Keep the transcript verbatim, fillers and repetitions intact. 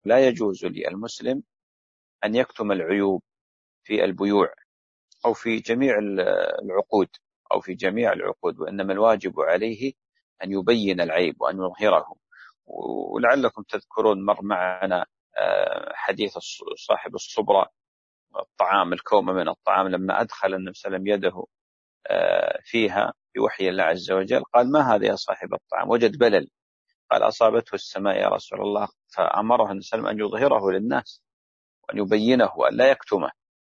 لا يجوز للمسلم أن يكتم العيوب في البيوع أو في جميع العقود أو في جميع العقود، وإنما الواجب عليه أن يبين العيب وأن يظهره. ولعلكم تذكرون مر معنا حديث صاحب الصبرة، الطعام الكومة من الطعام، لما أدخل النبي صلى الله عليه وسلم يده فيها بوحي الله عز وجل قال: ما هذا يا صاحب الطعام؟ وجد بلل. قال: أصابته السماء يا رسول الله. فأمره النبي صلى الله عليه وسلم أن يظهره للناس وأن يبينه وأن لا يكتمه.